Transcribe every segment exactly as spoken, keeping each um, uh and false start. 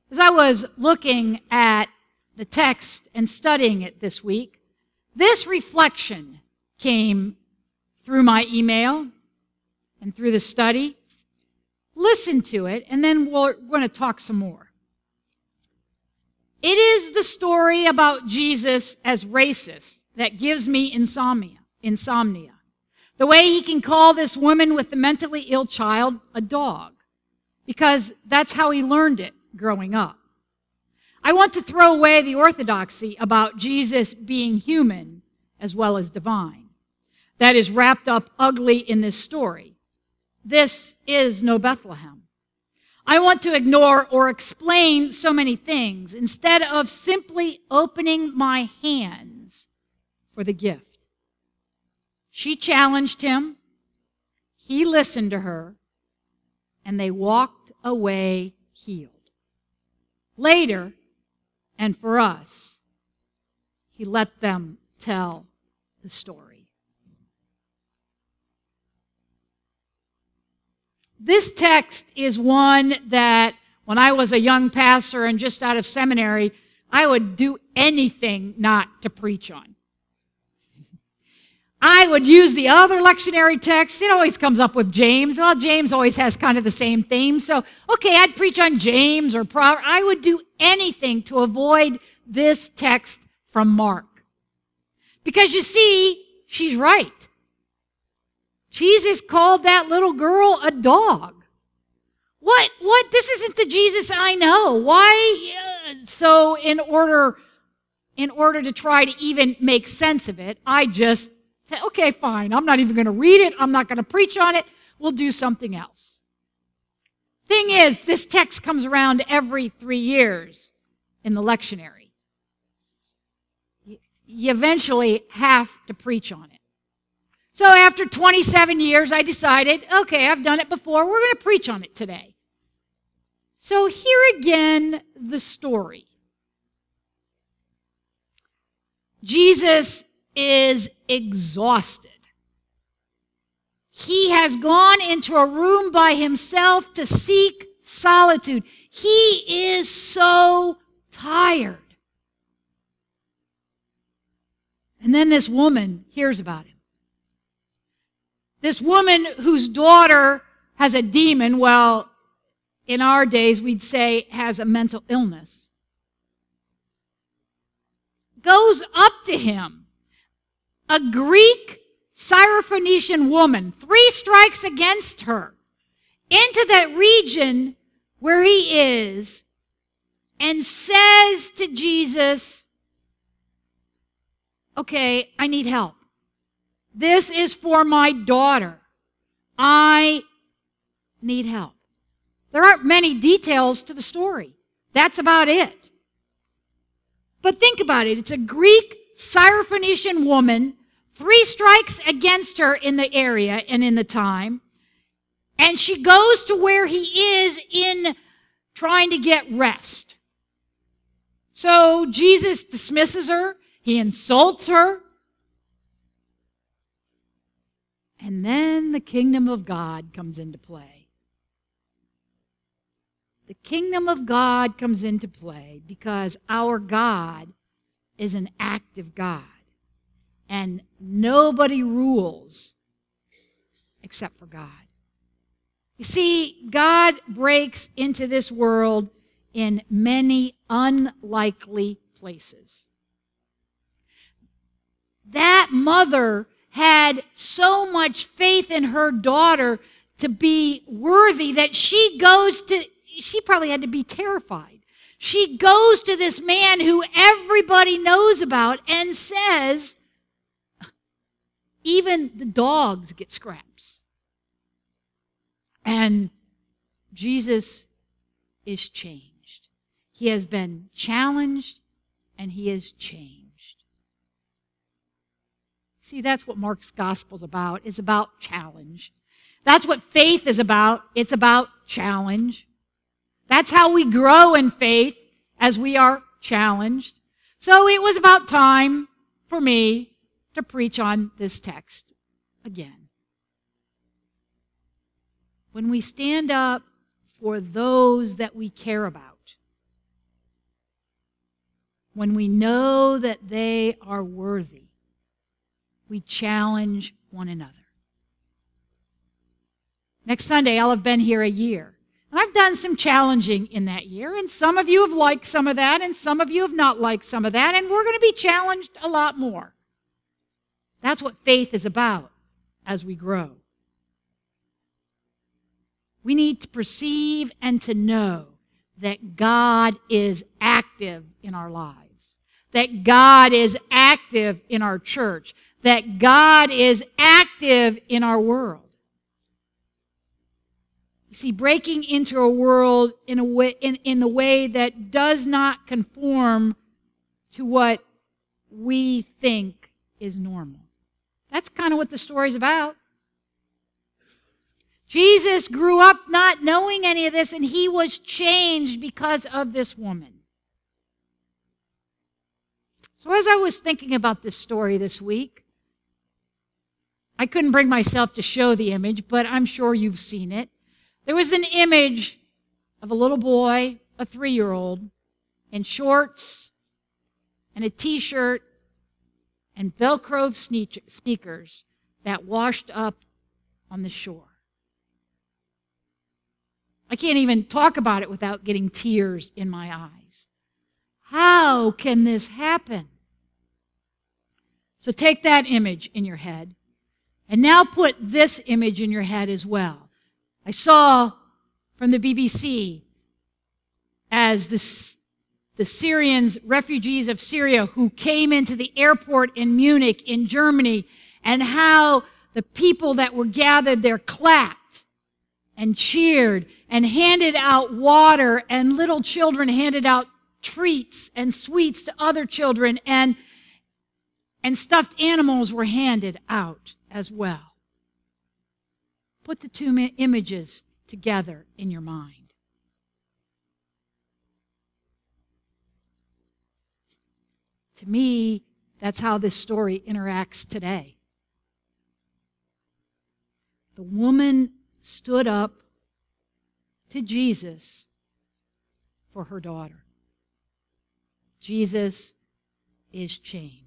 As I was looking at the text and studying it this week, this reflection came through my email and through the study. Listen to it, and then we're going to talk some more. It is the story about Jesus as racist that gives me insomnia. Insomnia. The way he can call this woman with the mentally ill child a dog, because that's how he learned it growing up. I want to throw away the orthodoxy about Jesus being human as well as divine. That is wrapped up ugly in this story. This is no Bethlehem. I want to ignore or explain so many things instead of simply opening my hands for the gift. She challenged him, he listened to her, and they walked away healed. Later, and for us, he let them tell the story. This text is one that when I was a young pastor and just out of seminary, I would do anything not to preach on. I would use the other lectionary text. It always comes up with James. Well, James always has kind of the same theme. So, okay, I'd preach on James or Proverbs. I would do anything to avoid this text from Mark. Because you see, she's right. Jesus called that little girl a dog. What? What? This isn't the Jesus I know. Why? Uh, so in order, in order to try to even make sense of it, I just said, okay, fine. I'm not even going to read it. I'm not going to preach on it. We'll do something else. Thing is, this text comes around every three years in the lectionary. You eventually have to preach on it. So after twenty-seven years, I decided, okay, I've done it before. We're going to preach on it today. So here again, the story. Jesus is exhausted. He has gone into a room by himself to seek solitude. He is so tired. And then this woman hears about him. This woman whose daughter has a demon, well, in our days we'd say has a mental illness, goes up to him. A Greek Syrophoenician woman, three strikes against her, into that region where he is, and says to Jesus, okay, I need help. This is for my daughter. I need help. There aren't many details to the story. That's about it. But think about it. It's a Greek Syrophoenician woman, three strikes against her in the area and in the time, and she goes to where he is in trying to get rest. So Jesus dismisses her. He insults her. And then the kingdom of God comes into play. The kingdom of God comes into play because our God is an active God. And nobody rules except for God. You see, God breaks into this world in many unlikely places. That mother had so much faith in her daughter to be worthy that she goes to, she probably had to be terrified. She goes to this man who everybody knows about and says, even the dogs get scraps. And Jesus is changed. He has been challenged and he is changed. See, that's what Mark's gospel is about. It's about challenge. That's what faith is about. It's about challenge. That's how we grow in faith, as we are challenged. So it was about time for me to preach on this text again. When we stand up for those that we care about, when we know that they are worthy, we challenge one another. Next Sunday, I'll have been here a year. And I've done some challenging in that year, and some of you have liked some of that, and some of you have not liked some of that, and we're going to be challenged a lot more. That's what faith is about as we grow. We need to perceive and to know that God is active in our lives, that God is active in our church, that God is active in our world. You see, breaking into a world in, a way, in, in the way that does not conform to what we think is normal. That's kind of what the story's about. Jesus grew up not knowing any of this, and he was changed because of this woman. So as I was thinking about this story this week, I couldn't bring myself to show the image, but I'm sure you've seen it. There was an image of a little boy, a three-year-old, in shorts and a T-shirt and Velcro sneakers that washed up on the shore. I can't even talk about it without getting tears in my eyes. How can this happen? So take that image in your head, and now put this image in your head as well. I saw from the B B C as the, the Syrians, refugees of Syria who came into the airport in Munich in Germany, and how the people that were gathered there clapped and cheered and handed out water, and little children handed out treats and sweets to other children, and, and stuffed animals were handed out as well. Put the two images together in your mind. To me, that's how this story interacts today. The woman stood up to Jesus for her daughter. Jesus is changed.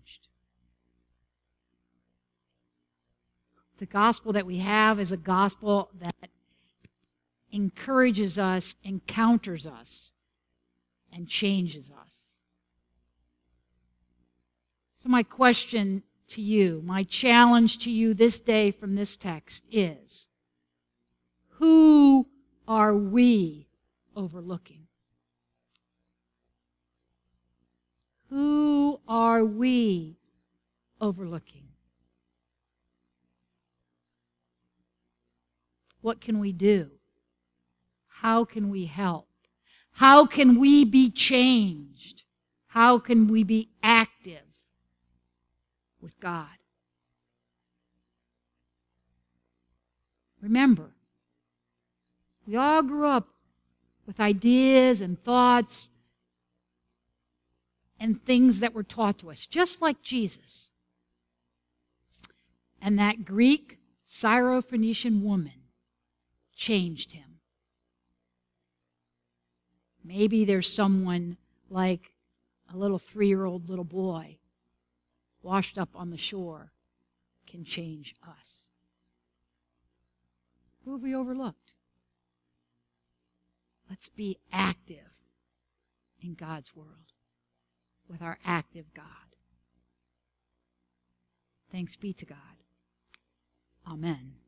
The gospel that we have is a gospel that encourages us, encounters us, and changes us. So my question to you, my challenge to you this day from this text is, who are we overlooking? Who are we overlooking? What can we do? How can we help? How can we be changed? How can we be active with God? Remember, we all grew up with ideas and thoughts and things that were taught to us, just like Jesus. And that Greek Syrophoenician woman changed him. Maybe there's someone like a little three-year-old little boy washed up on the shore can change us. Who have we overlooked? Let's be active in God's world with our active God. Thanks be to God. Amen.